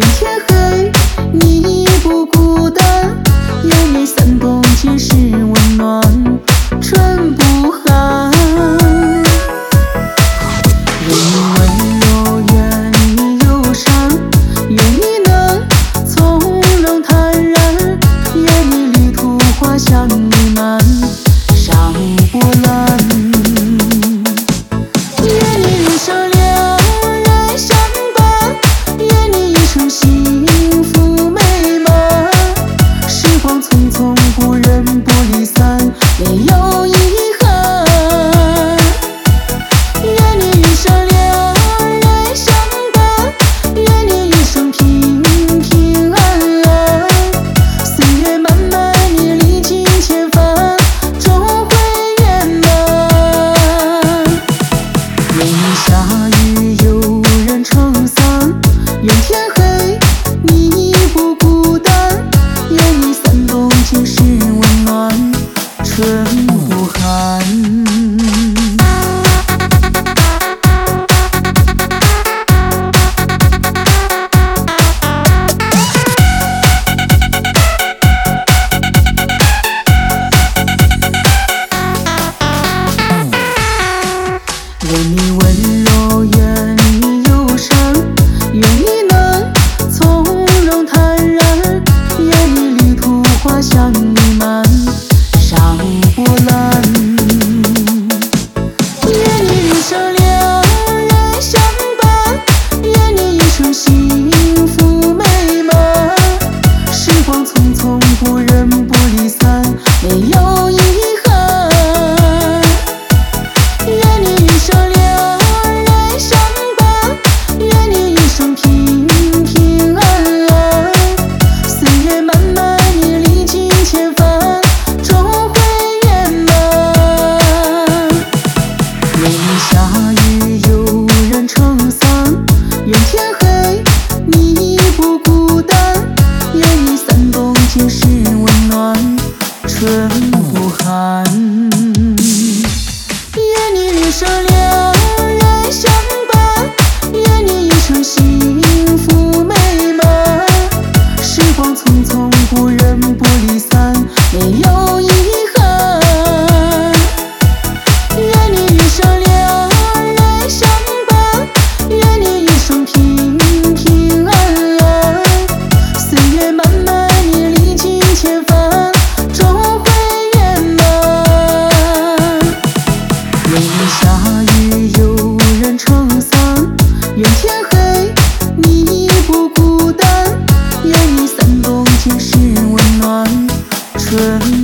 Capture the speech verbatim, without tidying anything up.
天黑，你不孤单，有你伞冬尽是温暖，春不寒。愿你温柔，愿你忧伤，愿你能从容坦然，愿你旅途花香弥漫，少波澜。愿你余生两人相伴，愿你一生幸福美满。时光匆匆，不忍不离散，没有遗憾。愿你余生两人相伴，愿你一生平平安安。岁月漫漫，你历经千帆，终会圆满。愿你下雨有人撑伞，愿天黑你不孤单，愿你伞冬尽是温暖，春不寒。愿你温柔，愿你忧伤，愿你能从容坦然，愿你旅途花香弥漫，少波澜。愿你余生两人相伴，愿你一生幸福美满。时光匆匆，不忍不离散，没有遗憾。愿你余生两人相伴，愿你一生平平安安。岁月漫漫，你历经千帆，终会圆满。愿你下雨有人撑伞，愿天黑你不孤单，愿你伞冬尽是温暖，春不寒。愿你余生两人相伴，愿你一生幸福美满。时光匆匆，不忍不离散，没有遗憾。愿你余生两人相伴，愿你一生平平安安。岁月漫漫，你历经千帆，终会圆满。愿你下雨有人撑伞，愿天黑你不孤单，愿你伞冬尽是温暖，春